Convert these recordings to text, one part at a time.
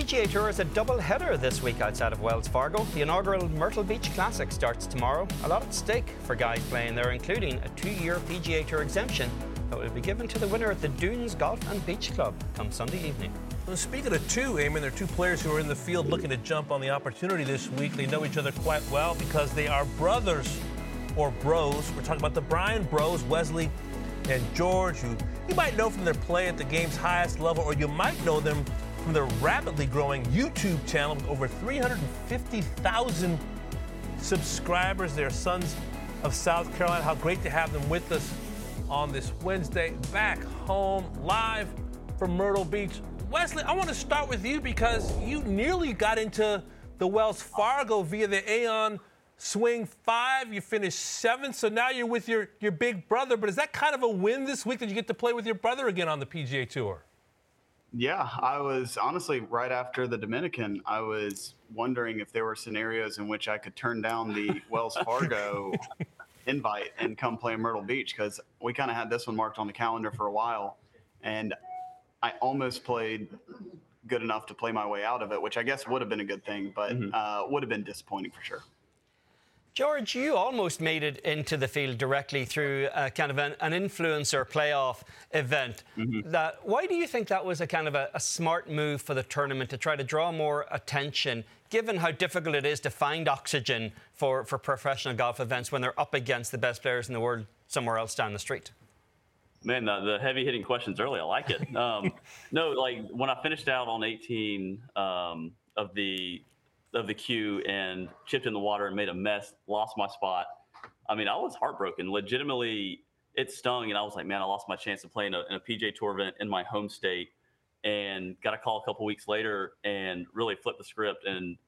PGA Tour is a double header this week outside of Wells Fargo. The inaugural Myrtle Beach Classic starts tomorrow. A lot at stake for guys playing there, including a 2-year PGA Tour exemption that will be given to the winner at the Dunes Golf and Beach Club come Sunday evening. Well, speaking of two, Eamon, there are two players who are in the field looking to jump on the opportunity this week. They know each other quite well because they are brothers or bros. We're talking about the Bryan Bros, Wesley and George, who you might know from their play at the game's highest level, or you might know them from their rapidly growing YouTube channel with over 350,000 subscribers. They're sons of South Carolina. How great to have them with us on this Wednesday, back home live from Myrtle Beach. Wesley, I want to start with you because you nearly got into the Wells Fargo via the Aon Swing 5. You finished 7th, so now you're with your big brother. But is that kind of a win this week that you get to play with your brother again on the PGA Tour? Yeah, I was honestly right after the Dominican, I was wondering if there were scenarios in which I could turn down the Wells Fargo invite and come play in Myrtle Beach, because we kind of had this one marked on the calendar for a while, and I almost played good enough to play my way out of it, which I guess would have been a good thing, but would have been disappointing for sure. George, you almost made it into the field directly through kind of an influencer playoff event. Why do you think that was a kind of a smart move for the tournament to try to draw more attention, given how difficult it is to find oxygen for professional golf events when they're up against the best players in the world somewhere else down the street? Man, the heavy-hitting questions early, I like it. No, like when I finished out on 18 of the queue and chipped in the water and made a mess, lost my spot. I mean, I was heartbroken. Legitimately, it stung, and I was like, man, I lost my chance of playing in a PGA Tour event in my home state, and got a call a couple weeks later and really flipped the script. And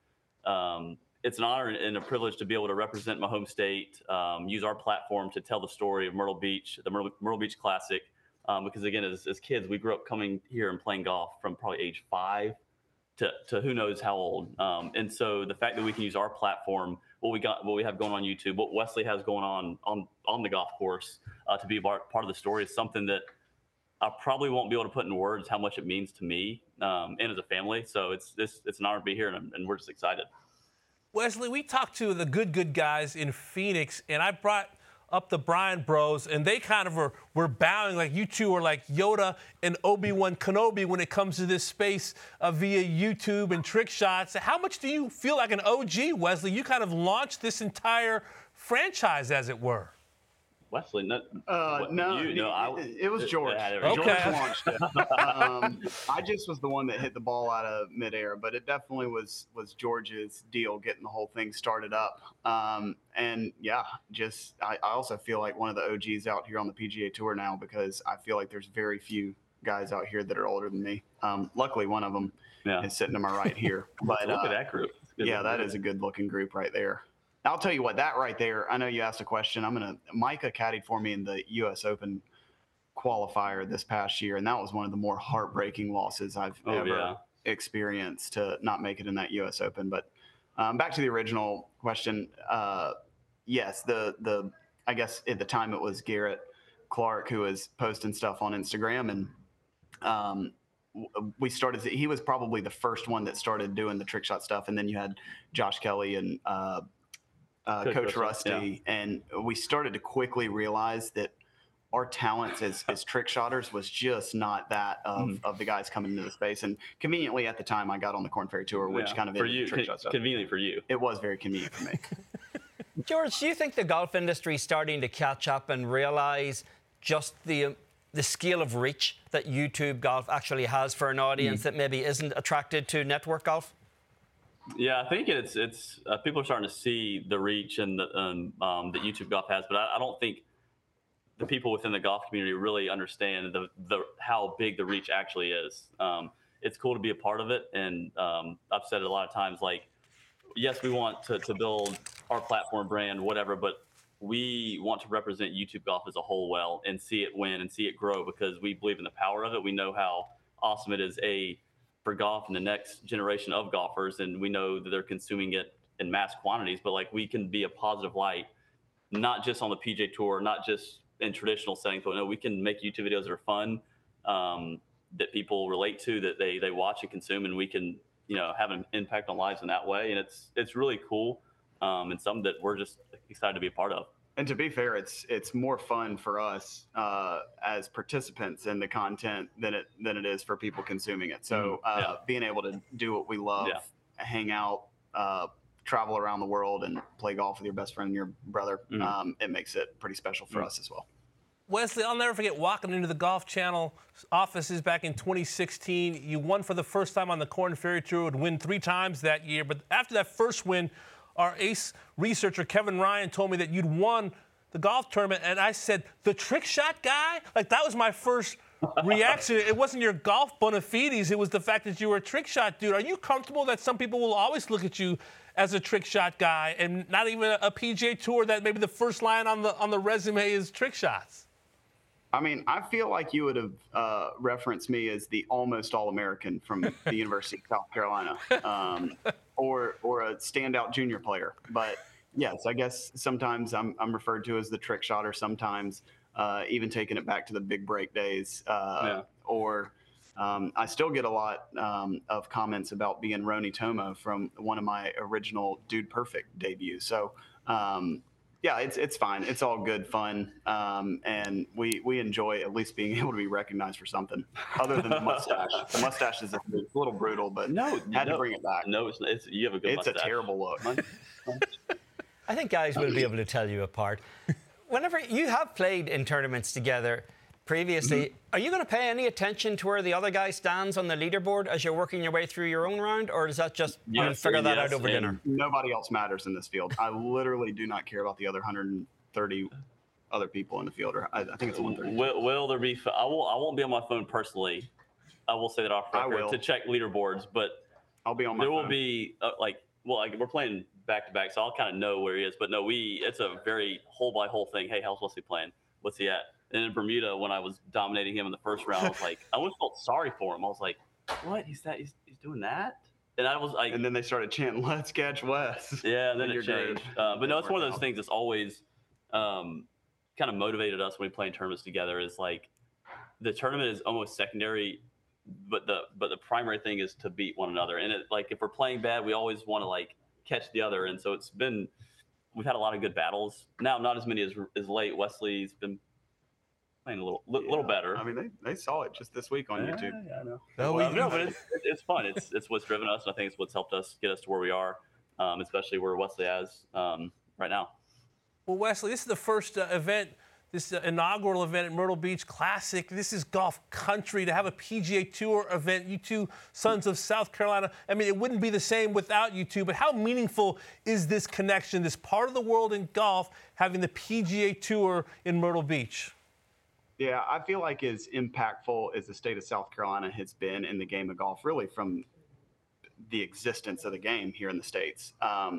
it's an honor and a privilege to be able to represent my home state, use our platform to tell the story of Myrtle Beach, the Myrtle Beach Classic, because, again, as kids, we grew up coming here and playing golf from probably age 5 to who knows how old. And so the fact that we can use our platform, what we have going on YouTube, what Wesley has going on the golf course, to be part of the story is something that I probably won't be able to put in words how much it means to me and as a family. So it's an honor to be here, and we're just excited. Wesley, we talked to the good guys in Phoenix, and I brought up the Bryan Bros, and they kind of were bowing like you two are like Yoda and Obi-Wan Kenobi when it comes to this space via YouTube and trick shots. How much do you feel like an OG, Wesley? You kind of launched this entire franchise, as it were. Wesley, no, it was George. Okay. George launched it. I just was the one that hit the ball out of midair, but it definitely was George's deal getting the whole thing started up. And yeah, I also feel like one of the OGs out here on the PGA Tour now, because I feel like there's very few guys out here that are older than me. Luckily, one of them is sitting to my right here. But look at that group. Yeah, that is a good-looking group right there. I'll tell you what, that right there, I know you asked a question. Micah caddied for me in the U.S. Open qualifier this past year, and that was one of the more heartbreaking losses I've ever experienced, to not make it in that U.S. Open. But back to the original question, yes, I guess at the time it was Garrett Clark who was posting stuff on Instagram, and he was probably the first one that started doing the trick shot stuff, and then you had Josh Kelly and Coach Rusty, and we started to quickly realize that our talents as trick shotters was just not that of the guys coming into the space. And conveniently at the time, I got on the Korn Ferry Tour, which kind of for you, trick shot stuff. Conveniently for you. It was very convenient for me. George, do you think the golf industry is starting to catch up and realize just the scale of reach that YouTube golf actually has for an audience that maybe isn't attracted to network golf? Yeah, I think it's people are starting to see the reach and that YouTube golf has, but I don't think the people within the golf community really understand how big the reach actually is. It's cool to be a part of it, and I've said it a lot of times, like, yes, we want to build our platform brand, whatever, but we want to represent YouTube golf as a whole well and see it win and see it grow, because we believe in the power of it. We know how awesome it is, for golf and the next generation of golfers, and we know that they're consuming it in mass quantities, but like, we can be a positive light, not just on the PGA Tour, not just in traditional settings, but no, we can make YouTube videos that are fun, that people relate to, that they watch and consume, and we can have an impact on lives in that way. And it's really cool, and something that we're just excited to be a part of. And to be fair, it's more fun for us as participants in the content than it is for people consuming it. So being able to do what we love, hang out, travel around the world, and play golf with your best friend and your brother, it makes it pretty special for us as well. Wesley, I'll never forget walking into the Golf Channel offices back in 2016. You won for the first time on the Korn Ferry Tour, would win 3 times that year. But after that first win, our ace researcher, Kevin Ryan, told me that you'd won the golf tournament. And I said, the trick shot guy? Like, that was my first reaction. It wasn't your golf bona fides. It was the fact that you were a trick shot dude. Are you comfortable that some people will always look at you as a trick shot guy and not even a PGA Tour that maybe the first line on the resume is trick shots? I mean, I feel like you would have referenced me as the almost All-American from the University of South Carolina, or a standout junior player. But yes, I guess sometimes I'm referred to as the trick shot, or sometimes even taking it back to the big break days. Or I still get a lot of comments about being Roni Tomo from one of my original Dude Perfect debuts. So. Yeah, it's fine. It's all good fun, and we enjoy at least being able to be recognized for something other than the mustache. The mustache is a little brutal, but had to bring it back. No, it's you have a good mustache. It's a terrible look. I think guys will be able to tell you apart. Whenever you have played in tournaments together previously, are you going to pay any attention to where the other guy stands on the leaderboard as you're working your way through your own round, or does that just figure that out over dinner? Nobody else matters in this field. I literally do not care about the other 130 other people in the field. Or I think it's 130. Will there be? I won't be on my phone personally. I will say that off record to check leaderboards, but I'll be on my phone. There will be we're playing back to back, so I'll kind of know where he is. But no, it's a very hole by hole thing. Hey, how's Wesley playing? What's he at? And in Bermuda, when I was dominating him in the first round, I was like, I almost felt sorry for him. I was like, what? He's doing that? And I was like, and then they started chanting, "Let's catch Wes." Yeah, and then it changed. But no, it's one of those things that's always kind of motivated us when we play in tournaments together. Is like the tournament is almost secondary, but the primary thing is to beat one another. And if we're playing bad, we always want to catch the other. And so we've had a lot of good battles. Now, not as many as late. Wesley's been playing a little better. I mean, they saw it just this week on YouTube. Yeah, I know. But it's fun. It's what's driven us, and I think it's what's helped us get us to where we are, especially where Wesley is right now. Well, Wesley, this is the first event, this inaugural event at Myrtle Beach Classic. This is golf country. To have a PGA Tour event, you two sons of South Carolina, I mean, it wouldn't be the same without you two, but how meaningful is this connection, this part of the world in golf, having the PGA Tour in Myrtle Beach? Yeah, I feel like as impactful as the state of South Carolina has been in the game of golf, really from the existence of the game here in the States,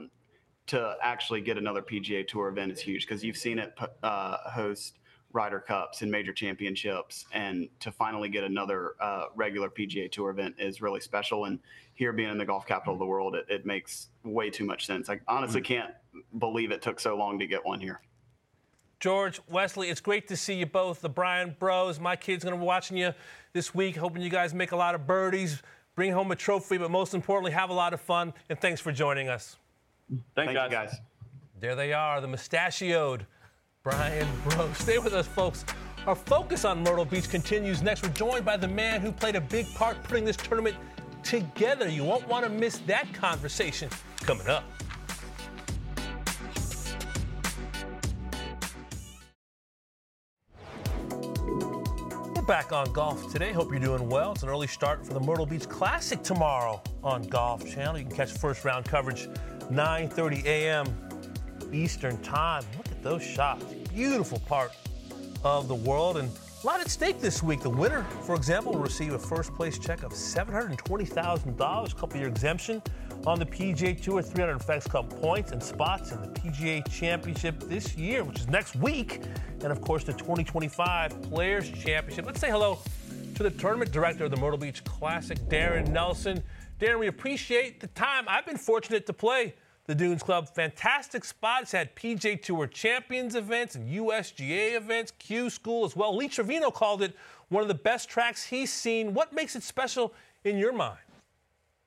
to actually get another PGA Tour event is huge, because you've seen it host Ryder Cups and major championships, and to finally get another regular PGA Tour event is really special. And here being in the golf capital of the world, it makes way too much sense. I honestly can't believe it took so long to get one here. George, Wesley, it's great to see you both, the Bryan Bros. My kid's going to be watching you this week, hoping you guys make a lot of birdies, bring home a trophy, but most importantly, have a lot of fun. And thanks for joining us. Thank you, guys. There they are, the mustachioed Bryan Bros. Stay with us, folks. Our focus on Myrtle Beach continues next. We're joined by the man who played a big part putting this tournament together. You won't want to miss that conversation coming up. Back on Golf Today. Hope you're doing well. It's an early start for the Myrtle Beach Classic tomorrow on Golf Channel. You can catch first round coverage 9:30 a.m. Eastern Time. Look at those shots. Beautiful part of the world, and a lot at stake this week. The winner, for example, will receive a first place check of $720,000, couple-year exemption on the PGA Tour, 300 FedEx Cup points and spots in the PGA Championship this year, which is next week, and of course the 2025 Players Championship. Let's say hello to the tournament director of the Myrtle Beach Classic, Darren Nelson. Darren, we appreciate the time. I've been fortunate to play the Dunes Club. Fantastic spots, had PGA Tour Champions events and USGA events, Q School as well. Lee Trevino called it one of the best tracks he's seen. What makes it special in your mind?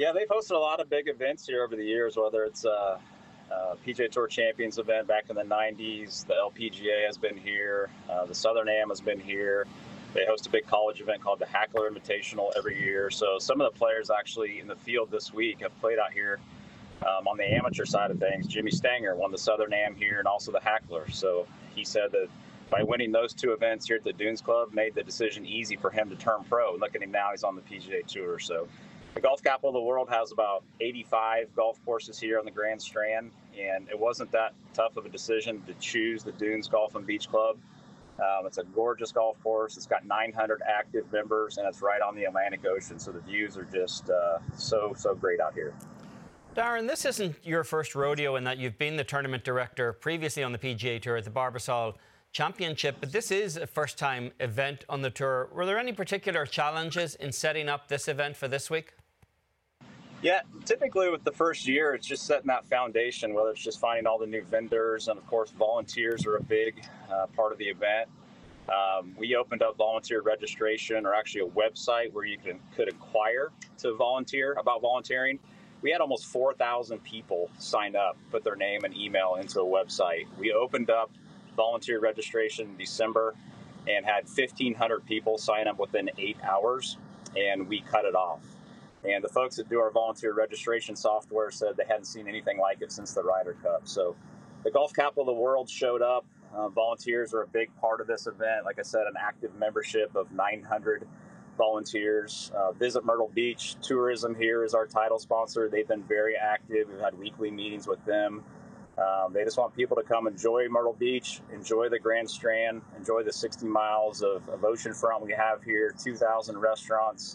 Yeah, they've hosted a lot of big events here over the years, whether it's PGA Tour Champions event back in the 90s. The LPGA has been here. The Southern Am has been here. They host a big college event called the Hackler Invitational every year. So some of the players actually in the field this week have played out here on the amateur side of things. Jimmy Stanger won the Southern Am here and also the Hackler. So he said that by winning those two events here at the Dunes Club, made the decision easy for him to turn pro. And look at him now, he's on the PGA Tour. So the golf capital of the world has about 85 golf courses here on the Grand Strand, and it wasn't that tough of a decision to choose the Dunes Golf and Beach Club. It's a gorgeous golf course. It's got 900 active members, and it's right on the Atlantic Ocean, so the views are just so great out here. Darren, this isn't your first rodeo in that you've been the tournament director previously on the PGA Tour at the Barbasol Championship, but this is a first-time event on the tour. Were there any particular challenges in setting up this event for this week? Yeah, typically with the first year, it's just setting that foundation, whether it's just finding all the new vendors, and of course, volunteers are a big part of the event. We opened up volunteer registration, or actually a website where you could inquire to volunteer about volunteering. We had almost 4,000 people sign up, put their name and email into a website. We opened up volunteer registration in December and had 1,500 people sign up within 8 hours, and we cut it off. And the folks that do our volunteer registration software said they hadn't seen anything like it since the Ryder Cup. So the golf capital of the world showed up. Volunteers are a big part of this event. Like I said, an active membership of 900 volunteers. Visit Myrtle Beach Tourism here is our title sponsor. They've been very active. We've had weekly meetings with them. They just want people to come enjoy Myrtle Beach, enjoy the Grand Strand, enjoy the 60 miles of oceanfront we have here, 2,000 restaurants,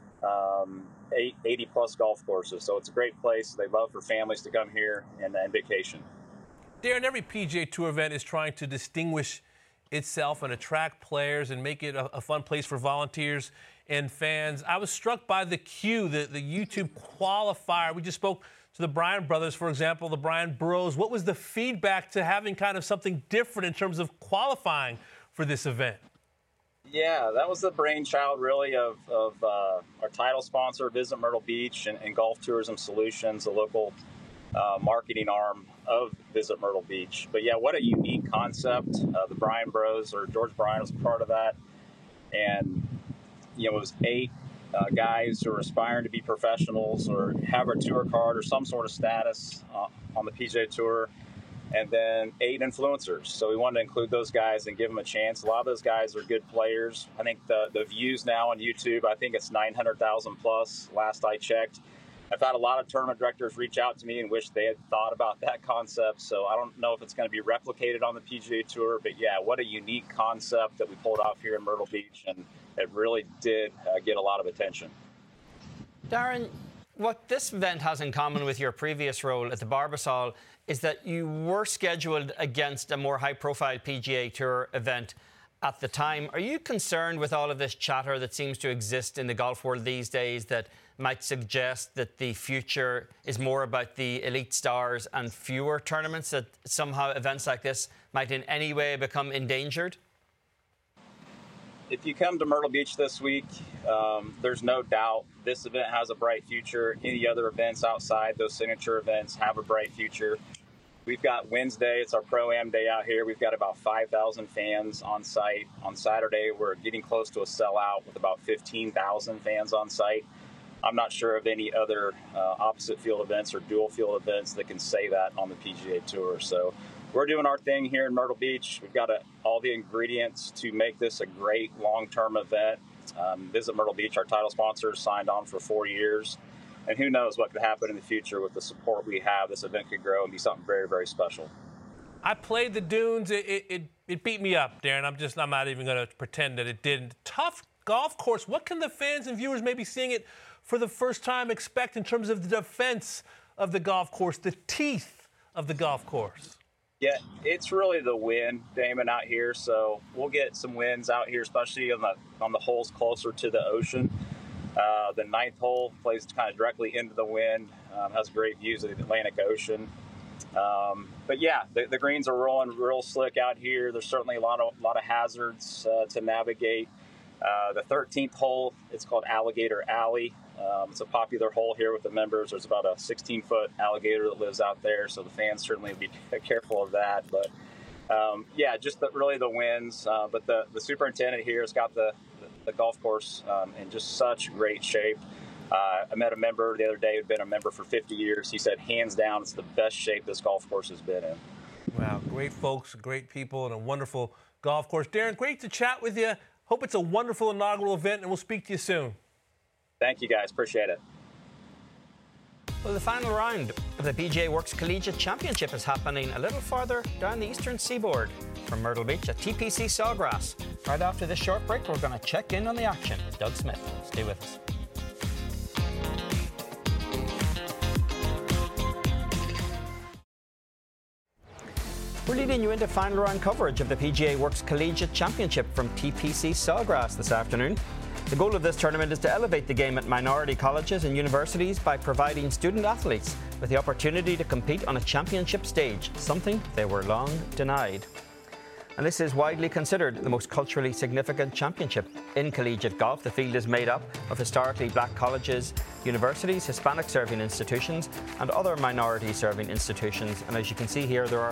80 plus golf courses. So it's a great place. They love for families to come here and vacation. Darren, every PGA Tour event is trying to distinguish itself and attract players and make it a fun place for volunteers and fans. I was struck by the Q, the YouTube qualifier. We just spoke to the Bryan brothers, for example, the Bryan Bros. What was the feedback to having kind of something different in terms of qualifying for this event? Yeah, that was the brainchild, really, of our title sponsor, Visit Myrtle Beach, and Golf Tourism Solutions, a local marketing arm of Visit Myrtle Beach. But yeah, what a unique concept. The Bryan Bros, or George Bryan was part of that. And, it was 8 guys who are aspiring to be professionals or have a tour card or some sort of status on the PGA Tour. And then 8 influencers. So we wanted to include those guys and give them a chance. A lot of those guys are good players. I think the views now on YouTube, I think it's 900,000 plus last I checked. I've had a lot of tournament directors reach out to me and wish they had thought about that concept. So I don't know if it's going to be replicated on the PGA Tour, but yeah, what a unique concept that we pulled off here in Myrtle Beach, and it really did get a lot of attention. Darren, what this event has in common with your previous role at the Barbasol is that you were scheduled against a more high-profile PGA Tour event at the time. Are you concerned with all of this chatter that seems to exist in the golf world these days that might suggest that the future is more about the elite stars and fewer tournaments, that somehow events like this might in any way become endangered? If you come to Myrtle Beach this week, there's no doubt this event has a bright future. Any other events outside those signature events have a bright future. We've got Wednesday, it's our Pro-Am day out here. We've got about 5,000 fans on site. On Saturday, we're getting close to a sellout with about 15,000 fans on site. I'm not sure of any other opposite field events or dual field events that can say that on the PGA Tour. So we're doing our thing here in Myrtle Beach. We've got all the ingredients to make this a great long-term event. Visit Myrtle Beach, our title sponsor, signed on for 4 years. And who knows what could happen in the future with the support we have. This event could grow and be something very, very special. I played the Dunes. It beat me up, Darren. I'm not even going to pretend that it didn't. Tough golf course. What can the fans and viewers maybe seeing it for the first time expect in terms of the defense of the golf course, the teeth of the golf course? Yeah, it's really the wind, Damon, out here. So we'll get some winds out here, especially on the holes closer to the ocean. The 9th hole plays kind of directly into the wind, has great views of the Atlantic Ocean. But yeah, the greens are rolling real slick out here. There's certainly a lot of hazards to navigate. The 13th hole, it's called Alligator Alley. It's a popular hole here with the members. There's about a 16-foot alligator that lives out there, so the fans certainly be careful of that. But just really the winds. But the superintendent here has got the golf course in just such great shape. I met a member the other day who'd been a member for 50 years. He said, hands down, it's the best shape this golf course has been in. Wow, great folks, great people, and a wonderful golf course. Darren, great to chat with you. Hope it's a wonderful inaugural event, and we'll speak to you soon. Thank you, guys. Appreciate it. Well, the final round of the PGA Works Collegiate Championship is happening a little farther down the eastern seaboard from Myrtle Beach at TPC Sawgrass. Right after this short break, we're going to check in on the action with Doug Smith. Stay with us. We're leading you into final round coverage of the PGA Works Collegiate Championship from TPC Sawgrass this afternoon. The goal of this tournament is to elevate the game at minority colleges and universities by providing student athletes with the opportunity to compete on a championship stage, something they were long denied. And this is widely considered the most culturally significant championship in collegiate golf. The field is made up of historically black colleges, universities, Hispanic serving institutions, and other minority serving institutions. And as you can see here, there are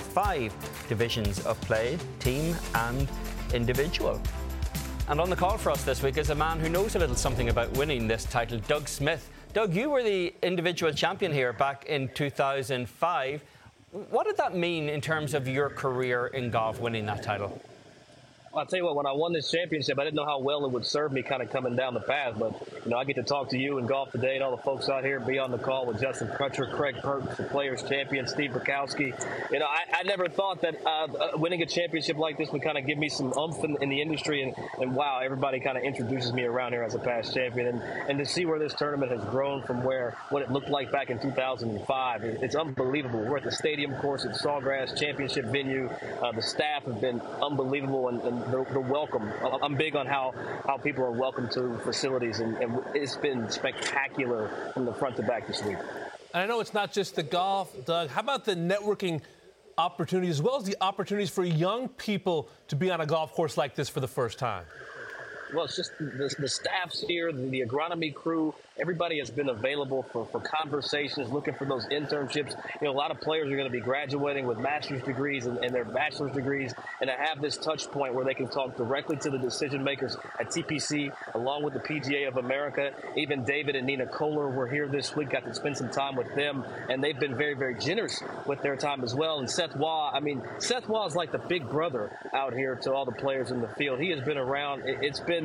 5 divisions of play: team and individual. And on the call for us this week is a man who knows a little something about winning this title, Doug Smith. Doug, you were the individual champion here back in 2005. What did that mean in terms of your career in golf, winning that title? I'll tell you what, when I won this championship, I didn't know how well it would serve me kind of coming down the path. But, I get to talk to you and Golf Today and all the folks out here, be on the call with Justin Crutcher, Craig Perkins, the Players Champion, Steve Bukowski. I never thought that winning a championship like this would kind of give me some oomph in the industry. And wow, everybody kind of introduces me around here as a past champion. And to see where this tournament has grown from what it looked like back in 2005, it's unbelievable. We're at the stadium course at Sawgrass Championship venue. The staff have been unbelievable, and the welcome. I'm big on how people are welcomed to facilities, and it's been spectacular from the front to back this week. And I know it's not just the golf, Doug. How about the networking opportunities, as well as the opportunities for young people to be on a golf course like this for the first time? Well, it's just the staffs here, the agronomy crew, everybody has been available for conversations, looking for those internships. A lot of players are going to be graduating with master's degrees and their bachelor's degrees, and to have this touch point where they can talk directly to the decision makers at TPC, along with the PGA of America. Even David and Nina Kohler were here this week, got to spend some time with them, and they've been very, very generous with their time as well. And Seth Waugh is like the big brother out here to all the players in the field. He has been around. It's been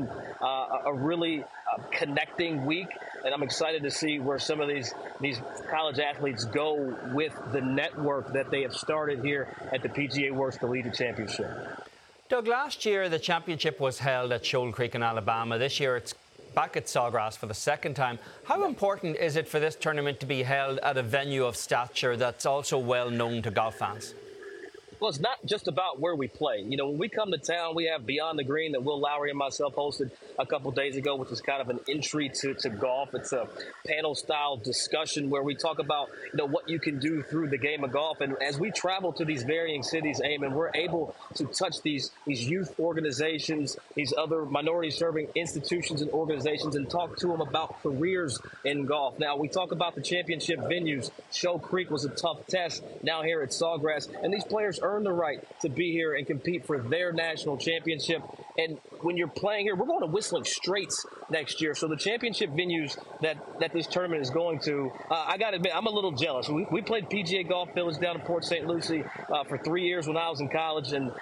a really connecting week, and I'm excited to see where some of these college athletes go with the network that they have started here at the PGA Works Collegiate Championship. Doug, last year the championship was held at Shoal Creek in Alabama. This year it's back at Sawgrass for the second time. How important is it for this tournament to be held at a venue of stature that's also well known to golf fans? Well, it's not just about where we play. When we come to town, we have Beyond the Green that Will Lowry and myself hosted a couple days ago, which is kind of an entry to golf. It's a panel-style discussion where we talk about, what you can do through the game of golf. And as we travel to these varying cities, Eamon, we're able to touch these youth organizations, these other minority-serving institutions and organizations, and talk to them about careers in golf. Now, we talk about the championship venues. Shoal Creek was a tough test. Now here at Sawgrass. And these players earn the right to be here and compete for their national championship. And when you're playing here, we're going to Whistling Straits next year. So the championship venues that this tournament is going to, I got to admit, I'm a little jealous. We played PGA Golf Village down in Port St. Lucie for 3 years when I was in college, and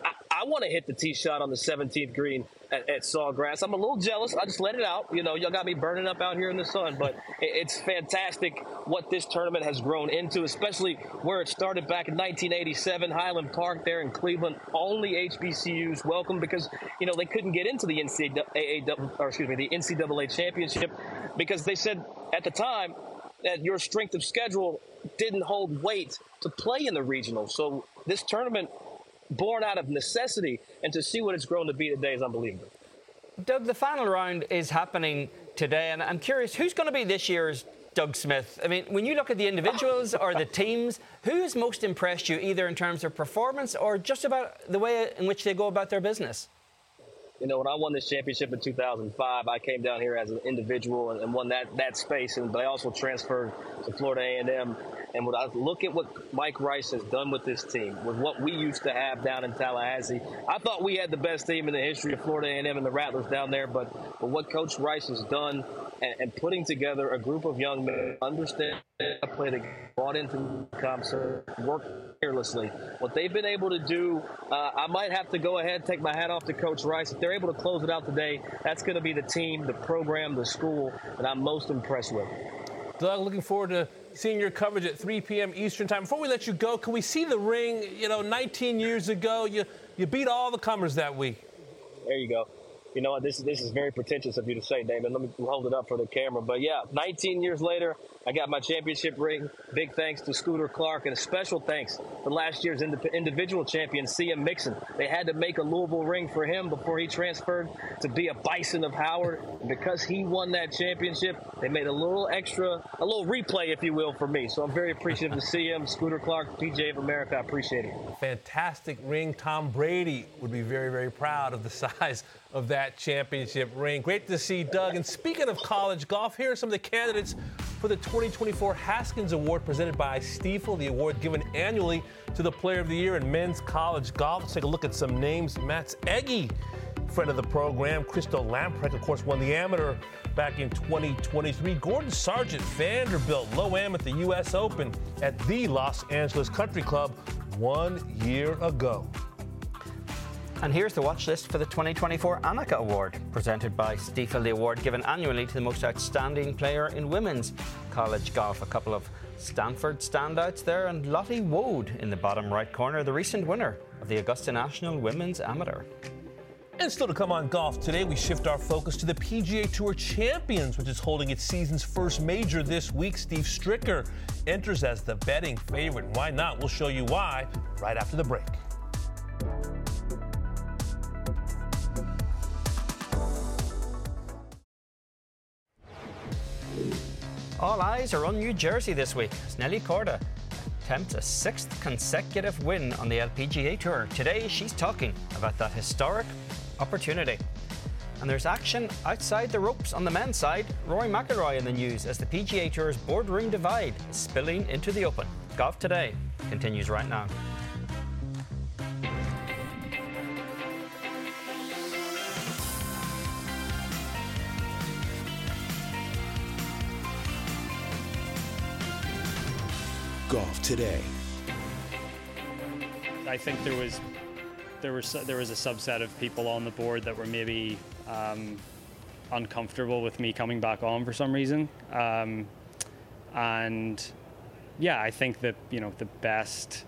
I want to hit the tee shot on the 17th green at Sawgrass. I'm a little jealous. I just let it out. Y'all got me burning up out here in the sun, but it's fantastic what this tournament has grown into, especially where it started back in 1987, Highland Park there in Cleveland. Only HBCUs welcome because, they couldn't get into the NCAA championship because they said at the time that your strength of schedule didn't hold weight to play in the regional. So this tournament, born out of necessity, and to see what it's grown to be today is unbelievable. Doug, the final round is happening today, and I'm curious, who's going to be this year's Doug Smith? When you look at the individuals or the teams, who has most impressed you, either in terms of performance or just about the way in which they go about their business? You know, when I won this championship in 2005, I came down here as an individual and won that space, but I also transferred to Florida A&M. And when I look at what Mike Rice has done with this team, with what we used to have down in Tallahassee, I thought we had the best team in the history of Florida A&M and the Rattlers down there. But what Coach Rice has done and putting together a group of young men, understand how to play, brought into ComServe, work tirelessly. What they've been able to do, I might have to go ahead and take my hat off to Coach Rice. If they're able to close it out today, that's going to be the team, the program, the school that I'm most impressed with. Doug, looking forward to seeing your coverage at 3 p.m. Eastern Time. Before we let you go, can we see the ring? 19 years ago, you beat all the comers that week. There you go. You know what? This is very pretentious of you to say, Damon. Let me hold it up for the camera. But, yeah, 19 years later, I got my championship ring. Big thanks to Scooter Clark, and a special thanks to last year's individual champion, C.M. Mixon. They had to make a Louisville ring for him before he transferred to be a Bison of Howard. And because he won that championship, they made a little replay, if you will, for me. So I'm very appreciative to C.M., Scooter Clark, PGA of America. I appreciate it. Fantastic ring. Tom Brady would be very, very proud of the size of that championship ring. Great to see Doug. And speaking of college golf, here are some of the candidates for the 2024 Haskins Award presented by Stifel, the award given annually to the Player of the Year in men's college golf. Let's take a look at some names. Mats Egge, friend of the program. Christo Lamprecht, of course, won the amateur back in 2023. Gordon Sargent, Vanderbilt, low-am at the U.S. Open at the Los Angeles Country Club 1 year ago. And here's the watch list for the 2024 Annika Award, presented by Stifel, the award given annually to the most outstanding player in women's college golf. A couple of Stanford standouts there, and Lottie Wood in the bottom right corner, the recent winner of the Augusta National Women's Amateur. And still to come on Golf Today, we shift our focus to the PGA Tour Champions, which is holding its season's first major this week. Steve Stricker enters as the betting favorite. Why not? We'll show you why right after the break. All eyes are on New Jersey this week as Nelly Korda attempts a sixth consecutive win on the LPGA Tour. Today, she's talking about that historic opportunity. And there's action outside the ropes on the men's side. Rory McIlroy in the news as the PGA Tour's boardroom divide is spilling into the open. Golf Today continues right now. Golf Today. I think there was a subset of people on the board that were maybe uncomfortable with me coming back on for some reason, and yeah, I think that the best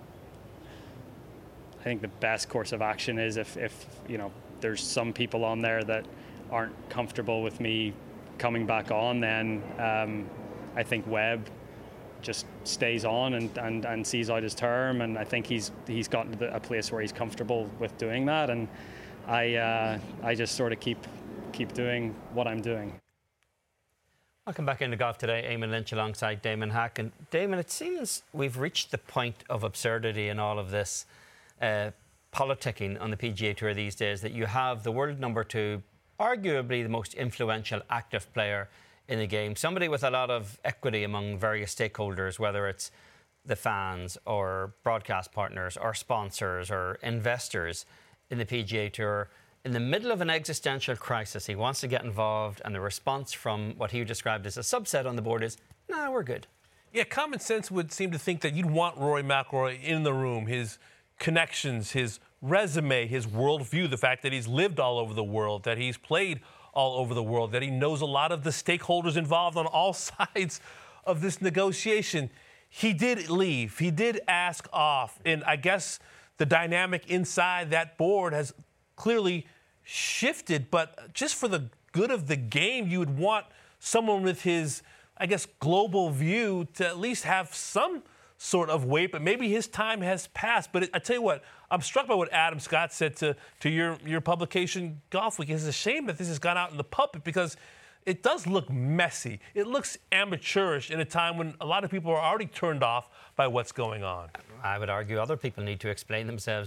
course of action is if there's some people on there that aren't comfortable with me coming back on, then I think Webb just stays on and sees out his term, and I think he's gotten to a place where he's comfortable with doing that, and I just sort of keep doing what I'm doing. Welcome back into Golf Today. Eamon Lynch alongside Damon Hack. And Damon, it seems we've reached the point of absurdity in all of this politicking on the PGA Tour these days, that you have the world number 2, arguably the most influential active player in the game, somebody with a lot of equity among various stakeholders, whether it's the fans or broadcast partners or sponsors or investors in the PGA Tour. In the middle of an existential crisis, he wants to get involved, and the response from what he described as a subset on the board is, nah, we're good. Yeah, common sense would seem to think that you'd want Rory McIlroy in the room, his connections, his resume, his worldview, the fact that he's lived all over the world, that he's played all over the world, that he knows a lot of the stakeholders involved on all sides of this negotiation. He did leave. He did ask off. And I guess the dynamic inside that board has clearly shifted. But just for the good of the game, you would want someone with his, I guess, global view to at least have some sort of weight. But maybe his time has passed. But I tell you what, I'm struck by what Adam Scott said to your publication, Golf Week. It's a shame that this has gone out in the public because it does look messy. It looks amateurish in a time when a lot of people are already turned off by what's going on. I would argue other people need to explain themselves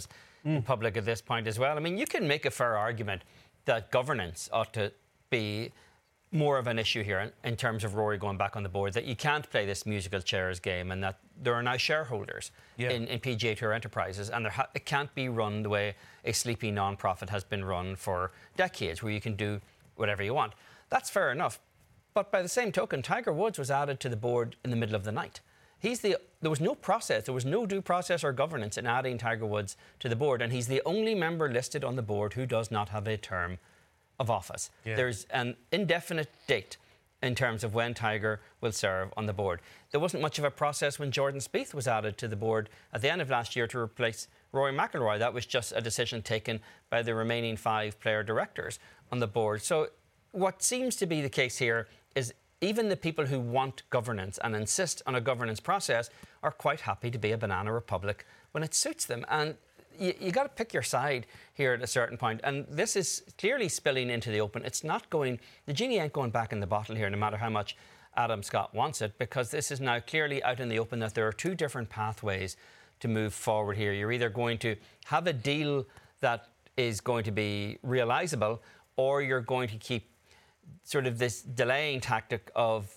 in public at this point as well. I mean, you can make a fair argument that governance ought to be more of an issue here in terms of Rory going back on the board, that you can't play this musical chairs game, and that there are now shareholders in PGA Tour Enterprises, and it can't be run the way a sleepy non-profit has been run for decades, where you can do whatever you want. That's fair enough. But by the same token, Tiger Woods was added to the board in the middle of the night. There was no process, there was no due process or governance in adding Tiger Woods to the board, and he's the only member listed on the board who does not have a term of office. There's an indefinite date in terms of when Tiger will serve on the board. There wasn't much of a process when Jordan Spieth was added to the board at the end of last year to replace Rory McIlroy. That was just a decision taken by the remaining 5 player directors on the board. So what seems to be the case here is even the people who want governance and insist on a governance process are quite happy to be a banana republic when it suits them. And you got to pick your side here at a certain point. And this is clearly spilling into the open. It's not going, the genie ain't going back in the bottle here, no matter how much Adam Scott wants it, because this is now clearly out in the open that there are 2 different pathways to move forward here. You're either going to have a deal that is going to be realisable, or you're going to keep sort of this delaying tactic of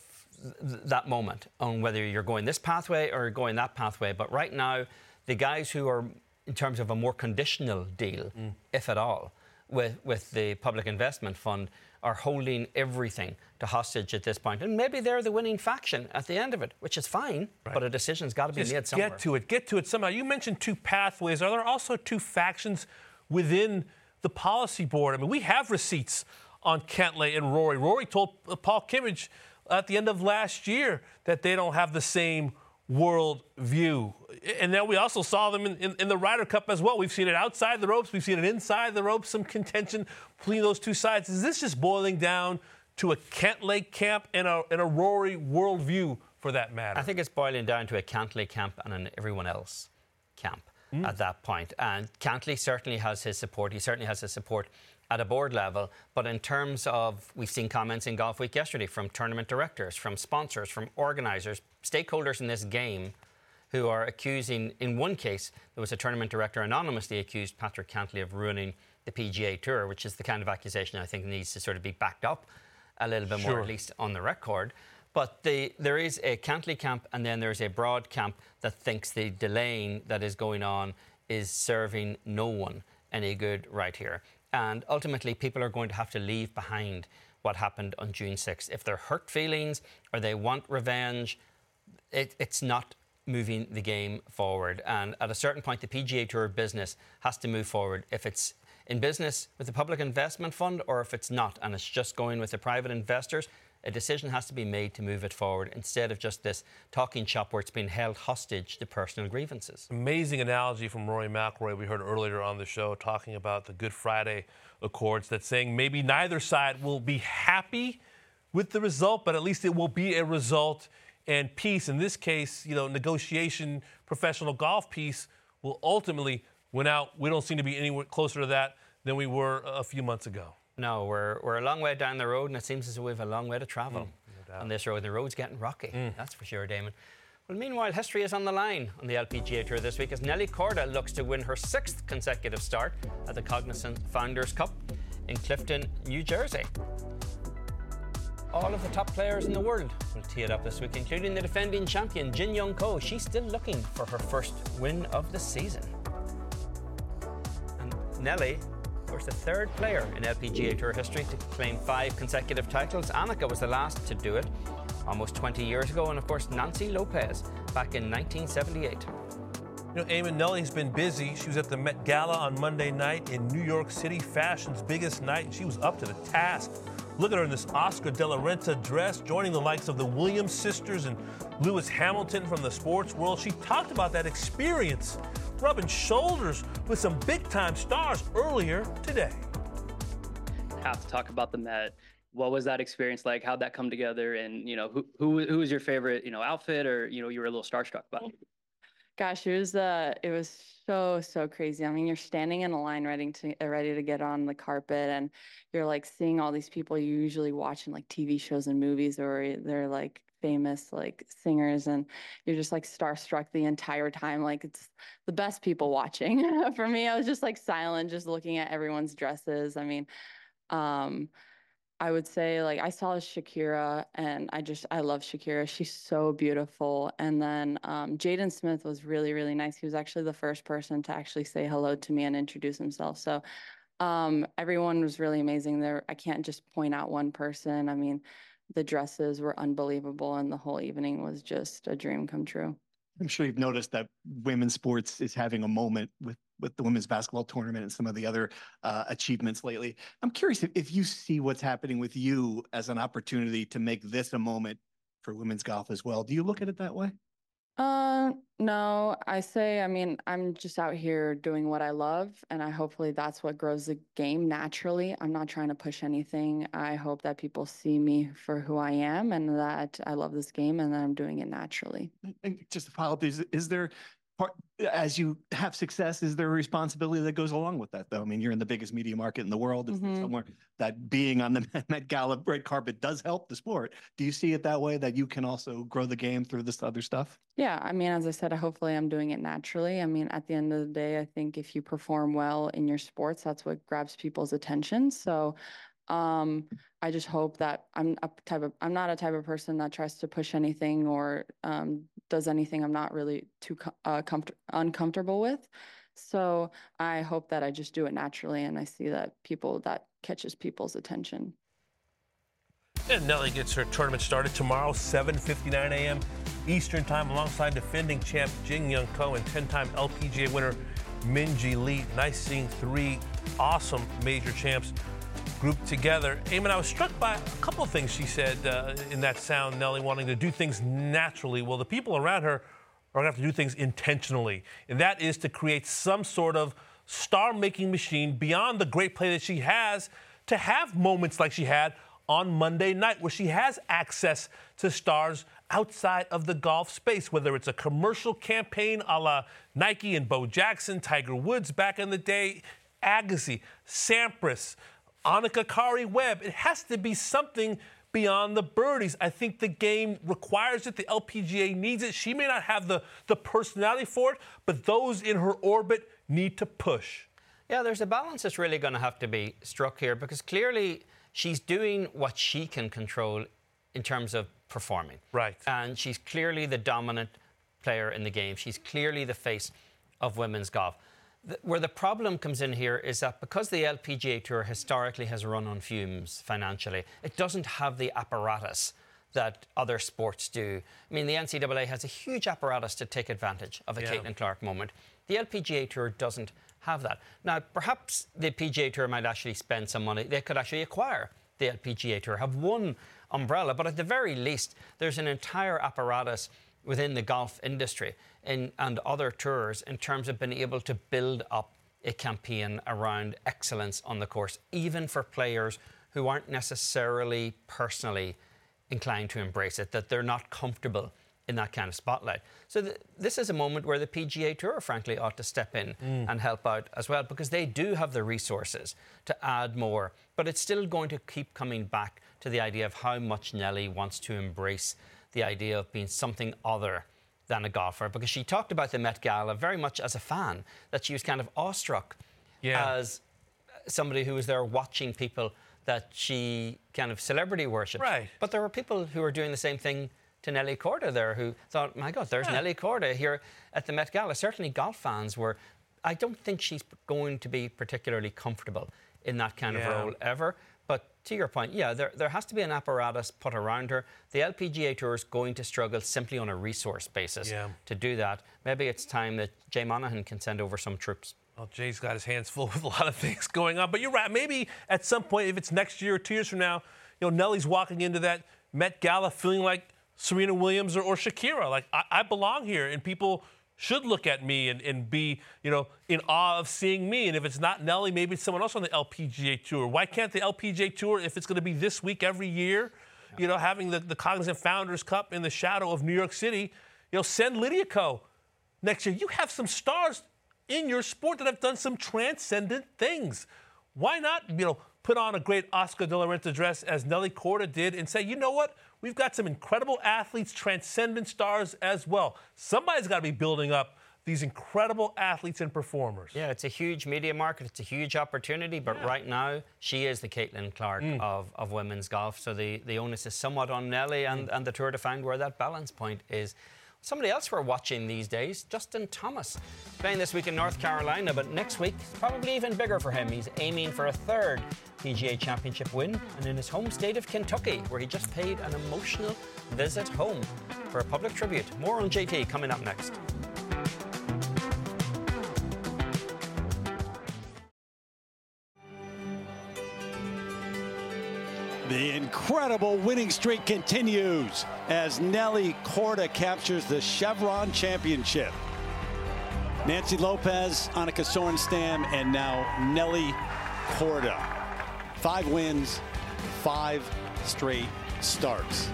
that moment on whether you're going this pathway or going that pathway. But right now, the guys who are, in terms of a more conditional deal, if at all, with the Public Investment Fund, are holding everything to hostage at this point. And maybe they're the winning faction at the end of it, which is fine, but a decision's got to be made somewhere. Get to it somehow. You mentioned 2 pathways. Are there also 2 factions within the policy board? I mean, we have receipts on Cantlay and Rory. Rory told Paul Kimmage at the end of last year that they don't have the same world view. And then we also saw them in the Ryder Cup as well. We've seen it outside the ropes. We've seen it inside the ropes, some contention between those 2 sides. Is this just boiling down to a Cantlay camp and a Rory world view for that matter? I think it's boiling down to a Cantlay camp and an everyone else camp at that point. And Cantlay certainly has his support. He certainly has his support at a board level. But in terms of, we've seen comments in Golf Week yesterday from tournament directors, from sponsors, from organisers, stakeholders in this game who are accusing, in one case, there was a tournament director anonymously accused Patrick Cantlay of ruining the PGA Tour, which is the kind of accusation I think needs to sort of be backed up a little bit more, at least on the record. But there is a Cantlay camp, and then there's a broad camp that thinks the delaying that is going on is serving no one any good right here. And ultimately, people are going to have to leave behind what happened on June 6th. If they're hurt feelings or they want revenge, it's not moving the game forward. And at a certain point, the PGA Tour business has to move forward. If it's in business with the Public Investment Fund or if it's not, and it's just going with the private investors, a decision has to be made to move it forward instead of just this talking shop where it's being held hostage to personal grievances. Amazing analogy from Rory McIlroy we heard earlier on the show talking about the Good Friday Accords, that's saying maybe neither side will be happy with the result, but at least it will be a result and peace. In this case, negotiation, professional golf peace will ultimately win out. We don't seem to be anywhere closer to that than we were a few months ago. No, we're a long way down the road, and it seems as though we have a long way to travel on this road. The road's getting rocky, that's for sure, Damon. Well, meanwhile, history is on the line on the LPGA Tour this week as Nelly Korda looks to win her 6th consecutive start at the Cognizant Founders Cup in Clifton, New Jersey. All of the top players in the world will tee it up this week, including the defending champion, Jin Young Ko. She's still looking for her first win of the season. And Nelly, of course, the 3rd player in LPGA Tour history to claim 5 consecutive titles. Annika was the last to do it almost 20 years ago, and of course Nancy Lopez back in 1978. Eamon, Nelly's been busy. She was at the Met Gala on Monday night in New York City, fashion's biggest night, and she was up to the task. Look at her in this Oscar de la Renta dress, joining the likes of the Williams sisters and Lewis Hamilton from the sports world. She talked about that experience, rubbing shoulders with some big-time stars earlier today. Have to talk about the Met. What was that experience like? How'd that come together? And, who was your favorite, outfit, or, you were a little starstruck by it? Gosh, it was so crazy. I mean, you're standing in a line ready to get on the carpet, and you're like seeing all these people you usually watch in like TV shows and movies, or they're like famous like singers, and you're just like starstruck the entire time. Like it's the best people watching. For me, I was just like silent, just looking at everyone's dresses. I mean, I would say like I saw Shakira, and I love Shakira. She's so beautiful. And then Jaden Smith was really, really nice. He was actually the first person to actually say hello to me and introduce himself. So everyone was really amazing there. I can't just point out one person. I mean, the dresses were unbelievable, and the whole evening was just a dream come true. I'm sure you've noticed that women's sports is having a moment with the women's basketball tournament and some of the other achievements lately. I'm curious if you see what's happening with you as an opportunity to make this a moment for women's golf as well. Do you look at it that way? No, I mean, I'm just out here doing what I love, and hopefully that's what grows the game naturally. I'm not trying to push anything. I hope that people see me for who I am and that I love this game and that I'm doing it naturally. And just to follow up, is there part, as you have success, is there a responsibility that goes along with that, though? I mean, you're in the biggest media market in the world. Is there somewhere that being on the Met Gala red carpet does help the sport? Do you see it that way, that you can also grow the game through this other stuff? Yeah, I mean, as I said, hopefully I'm doing it naturally. I mean, at the end of the day, I think if you perform well in your sports, that's what grabs people's attention. So I just hope that I'm not a type of person that tries to push anything or does anything I'm not really too uncomfortable with. So I hope that I just do it naturally, and I see that catches people's attention. And Nelly gets her tournament started tomorrow, 7:59 a.m. Eastern Time, alongside defending champ Jin Young Ko and 10-time LPGA winner Minjee Lee. Nice seeing three awesome major champs grouped together. Eamon, I was struck by a couple of things she said in that sound, Nelly, wanting to do things naturally. Well, the people around her are going to have to do things intentionally, and that is to create some sort of star-making machine beyond the great play that she has, to have moments like she had on Monday night, where she has access to stars outside of the golf space, whether it's a commercial campaign a la Nike and Bo Jackson, Tiger Woods back in the day, Agassi, Sampras, Annika Kari-Webb. It has to be something beyond the birdies. I think the game requires it. The LPGA needs it. She may not have the personality for it, but those in her orbit need to push. Yeah, there's a balance that's really going to have to be struck here, because clearly she's doing what she can control in terms of performing. Right. And she's clearly the dominant player in the game. She's clearly the face of women's golf. Where the problem comes in here is that because the LPGA Tour historically has run on fumes financially, it doesn't have the apparatus that other sports do. I mean, the NCAA has a huge apparatus to take advantage of a Caitlin Clark moment. The LPGA Tour doesn't have that. Now, perhaps the PGA Tour might actually spend some money. They could actually acquire the LPGA Tour, have one umbrella, but at the very least, there's an entire apparatus within the golf industry and other tours in terms of being able to build up a campaign around excellence on the course, even for players who aren't necessarily personally inclined to embrace it, that they're not comfortable in that kind of spotlight. So this is a moment where the PGA Tour, frankly, ought to step in and help out as well, because they do have the resources to add more. But it's still going to keep coming back to the idea of how much Nelly wants to embrace the idea of being something other than a golfer, because she talked about the Met Gala very much as a fan, that she was kind of awestruck as somebody who was there watching people that she kind of celebrity worshipped. Right. But there were people who were doing the same thing to Nelly Korda there, who thought, my God, there's Nelly Korda here at the Met Gala. Certainly golf fans were. I don't think she's going to be particularly comfortable in that kind of role ever. But to your point, there has to be an apparatus put around her. The LPGA Tour is going to struggle simply on a resource basis to do that. Maybe it's time that Jay Monahan can send over some troops. Well, Jay's got his hands full with a lot of things going on. But you're right. Maybe at some point, if it's next year or 2 years from now, Nelly's walking into that Met Gala feeling like Serena Williams or Shakira. Like, I belong here, and people should look at me and be, in awe of seeing me. And if it's not Nelly, maybe it's someone else on the LPGA Tour. Why can't the LPGA Tour, if it's going to be this week every year, having the Cognizant Founders Cup in the shadow of New York City, send Lydia Ko next year. You have some stars in your sport that have done some transcendent things. Why not, put on a great Oscar de la Renta dress as Nelly Korda did and say, you know what? we've got some incredible athletes, transcendent stars as well. Somebody's got to be building up these incredible athletes and performers. Yeah, it's a huge media market. It's a huge opportunity. But right now, she is the Caitlin Clark of women's golf. So the onus is somewhat on Nelly and the Tour to find where that balance point is. Somebody else we're watching these days, Justin Thomas. Playing this week in North Carolina, but next week, it's probably even bigger for him. He's aiming for a third PGA Championship win, and in his home state of Kentucky, where he just paid an emotional visit home for a public tribute. More on JT coming up next. The incredible winning streak continues as Nelly Korda captures the Chevron Championship. Nancy Lopez, Annika Sorenstam, and now Nelly Korda. 5 wins, 5 straight starts.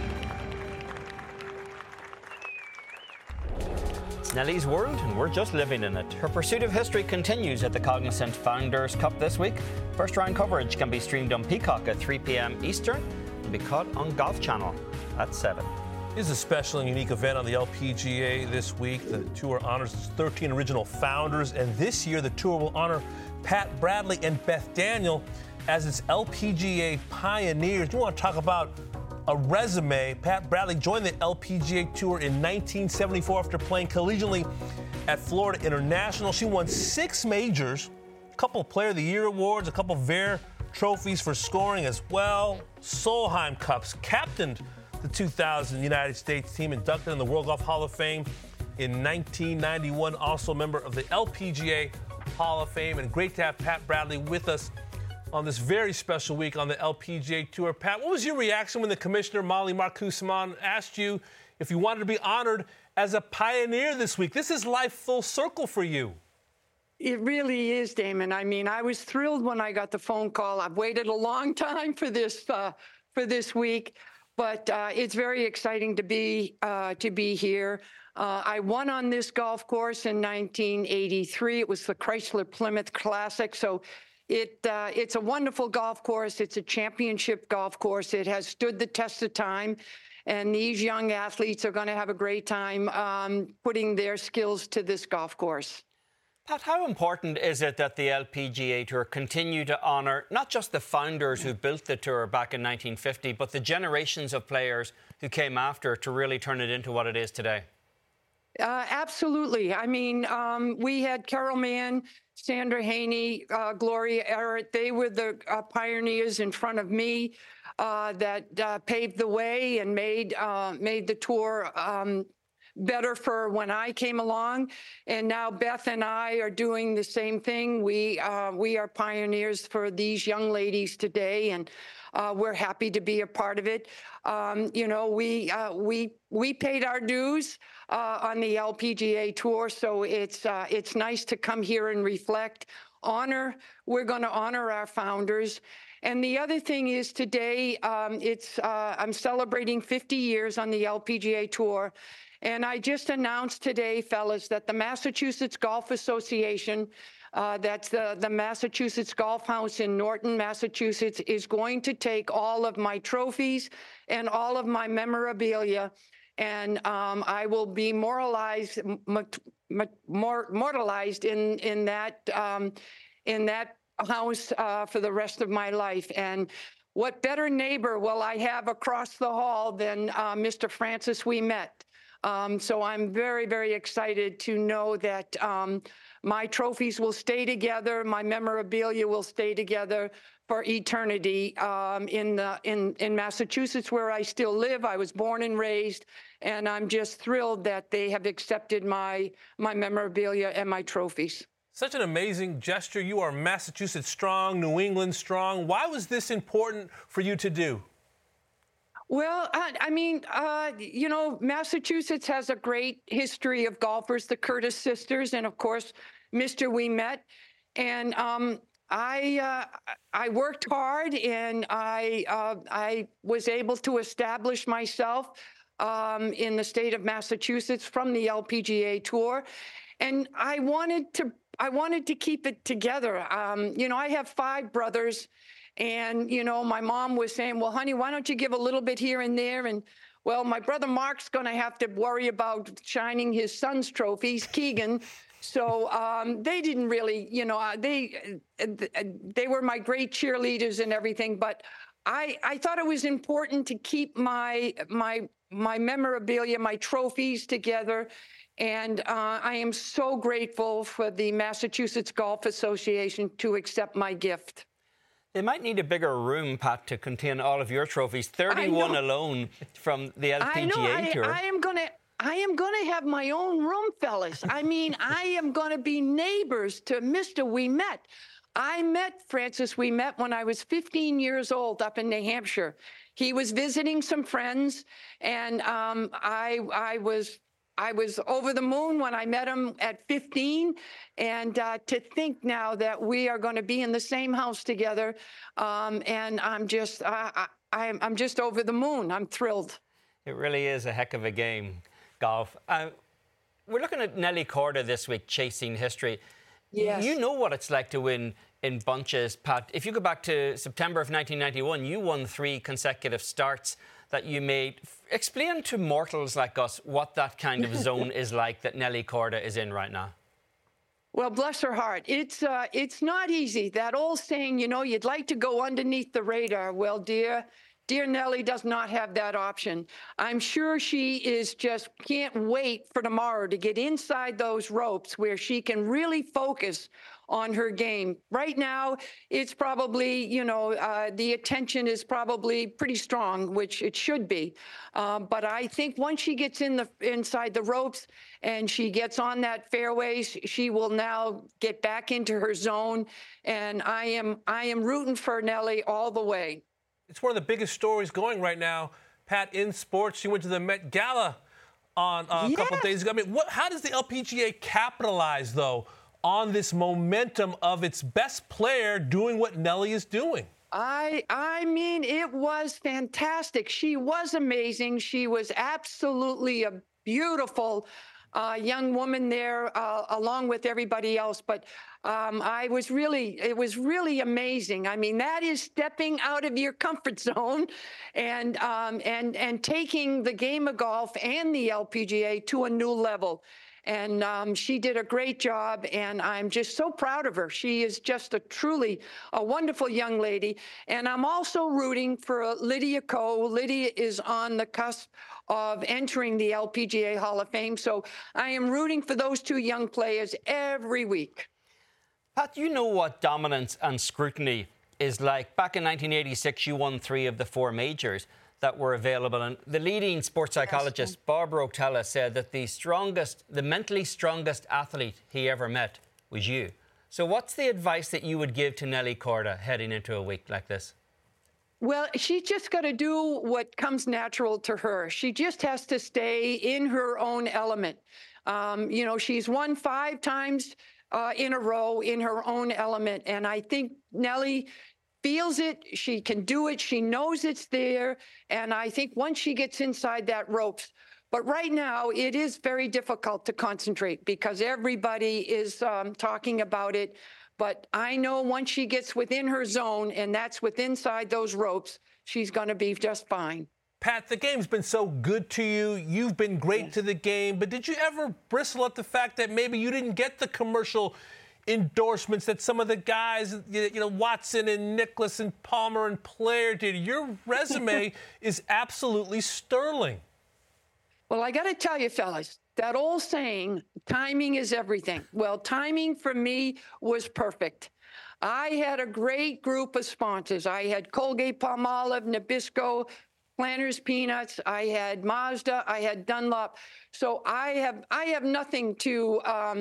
It's Nelly's world, and we're just living in it. Her pursuit of history continues at the Cognizant Founders Cup this week. First round coverage can be streamed on Peacock at 3 p.m. Eastern and be caught on Golf Channel at 7. This is a special and unique event on the LPGA this week. The tour honors its 13 original founders, and this year the tour will honor Pat Bradley and Beth Daniel as its LPGA pioneers. You want to talk about a resume? Pat Bradley joined the LPGA Tour in 1974 after playing collegiately at Florida International. She won 6 majors, a couple Player of the Year awards, a couple Vare trophies for scoring as well, Solheim Cups, captained the 2000 United States team, inducted in the World Golf Hall of Fame in 1991, also a member of the LPGA Hall of Fame. And great to have Pat Bradley with us on this very special week on the LPGA Tour. Pat, what was your reaction when the commissioner, Molly Marcoux-Simon, asked you if you wanted to be honored as a pioneer this week? This is life full circle for you. It really is, Damon. I mean, I was thrilled when I got the phone call. I've waited a long time for this week, but it's very exciting to be here. I won on this golf course in 1983. It was the Chrysler Plymouth Classic, so it's a wonderful golf course. It's a championship golf course. It has stood the test of time, and these young athletes are going to have a great time putting their skills to this golf course. Pat, how important is it that the LPGA Tour continue to honour not just the founders who built the Tour back in 1950, but the generations of players who came after to really turn it into what it is today? Absolutely. I mean, we had Carol Mann, Sandra Haney, Gloria Ehret. They were the pioneers in front of me that paved the way and made the Tour better for when I came along. And now Beth and I are doing the same thing. We are pioneers for these young ladies today, and we're happy to be a part of it. You know, we paid our dues on the LPGA Tour, so it's nice to come here and reflect, honor. We're going to honor our founders. And the other thing is today, I'm celebrating 50 years on the LPGA Tour. And I just announced today, fellas, that the Massachusetts Golf Association, that's the Massachusetts Golf House in Norton, Massachusetts, is going to take all of my trophies and all of my memorabilia, and I will be mortalized in that house for the rest of my life. And what better neighbor will I have across the hall than Mr. Francis Ouimet? So I'm very, very excited to know that my trophies will stay together, my memorabilia will stay together for eternity in Massachusetts, where I still live. I was born and raised, and I'm just thrilled that they have accepted my memorabilia and my trophies. Such an amazing gesture. You are Massachusetts strong, New England strong. Why was this important for you to do? Well, I mean, you know, Massachusetts has a great history of golfers, the Curtis sisters, and of course, Mr. Ouimet. And I worked hard, and I was able to establish myself in the state of Massachusetts from the LPGA Tour, and I wanted to keep it together. You know, I have 5 brothers. And, you know, my mom was saying, well, honey, why don't you give a little bit here and there? And, well, my brother Mark's going to have to worry about shining his son's trophies, Keegan. So they didn't really, you know, they were my great cheerleaders and everything. But I thought it was important to keep my memorabilia, my trophies together. And I am so grateful for the Massachusetts Golf Association to accept my gift. They might need a bigger room, Pat, to contain all of your trophies. 31 alone from the LPGA Tour. I am going to have my own room, fellas. I mean, I am going to be neighbors to Mr. Ouimet. I met Francis Ouimet when I was 15 years old up in New Hampshire. He was visiting some friends, and I was over the moon when I met him at 15, and to think now that we are going to be in the same house together, and I'm just over the moon. I'm thrilled. It really is a heck of a game, golf. We're looking at Nelly Korda this week, chasing history. Yes. You know what it's like to win in bunches, Pat. If you go back to September of 1991, you won 3 consecutive starts that you made. Explain to mortals like us what that kind of zone is like that Nelly Korda is in right now. Well, bless her heart. It's not easy. That old saying, you know, you'd like to go underneath the radar. Well, dear Nelly does not have that option. I'm sure she is just can't wait for tomorrow to get inside those ropes where she can really focus on her game. Right now, it's probably, you know, the attention is probably pretty strong, which it should be. But I think once she gets inside the ropes and she gets on that fairway, she will now get back into her zone. And I am rooting for Nelly all the way. It's one of the biggest stories going right now, Pat, in sports. She went to the Met Gala on a couple of days ago. I mean, how does the LPGA capitalize, though, on this momentum of its best player doing what Nelly is doing? I mean, it was fantastic. She was amazing. She was absolutely a beautiful young woman there, along with everybody else. But it was really amazing. I mean, that is stepping out of your comfort zone and taking the game of golf and the LPGA to a new level. And she did a great job, and I'm just so proud of her. She is just truly a wonderful young lady. And I'm also rooting for Lydia Ko. Lydia is on the cusp of entering the LPGA Hall of Fame. So I am rooting for those 2 young players every week. Pat, you know what dominance and scrutiny is like. Back in 1986, you won 3 of the 4 majors that were available. And the leading sports psychologist, Barbara Rotella, said that the mentally strongest athlete he ever met was you. So what's the advice that you would give to Nelly Korda heading into a week like this? Well, she's just got to do what comes natural to her. She just has to stay in her own element. You know, she's won 5 times in a row in her own element. And I think Nelly feels it, she can do it, she knows it's there, and I think once she gets inside that ropes. But right now, it is very difficult to concentrate because everybody is talking about it. But I know once she gets within her zone, and that's inside those ropes, she's going to be just fine. Pat, the game's been so good to you. You've been great to the game. But did you ever bristle at the fact that maybe you didn't get the commercial endorsements that some of the guys, you know, Watson and Nicklaus and Palmer and Player did? Your resume is absolutely sterling. Well, I got to tell you, fellas, that old saying, timing is everything. Well, timing for me was perfect. I had a great group of sponsors. I had Colgate-Palmolive, Nabisco, Planters Peanuts. I had Mazda. I had Dunlop. So I have nothing to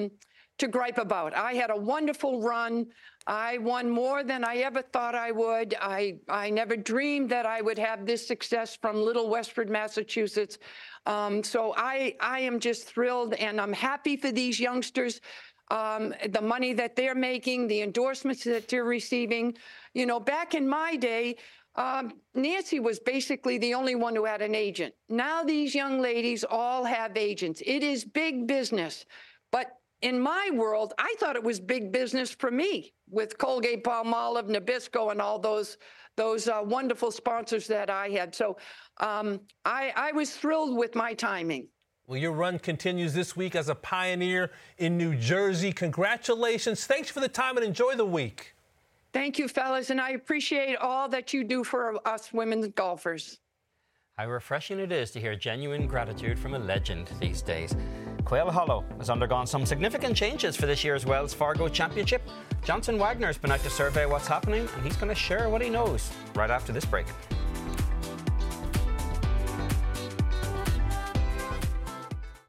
gripe about. I had a wonderful run. I won more than I ever thought I would. I never dreamed that I would have this success from Little Westford, Massachusetts. So I am just thrilled, and I'm happy for these youngsters, the money that they're making, the endorsements that they're receiving. You know, back in my day, Nancy was basically the only one who had an agent. Now these young ladies all have agents. It is big business. But in my world, I thought it was big business for me with Colgate-Palmolive, Nabisco, and all those wonderful sponsors that I had. So I was thrilled with my timing. Well, your run continues this week as a pioneer in New Jersey. Congratulations. Thanks for the time and enjoy the week. Thank you, fellas, and I appreciate all that you do for us women golfers. How refreshing it is to hear genuine gratitude from a legend these days. Quail Hollow has undergone some significant changes for this year's Wells Fargo Championship. Johnson Wagner's been out to survey what's happening, and he's going to share what he knows right after this break.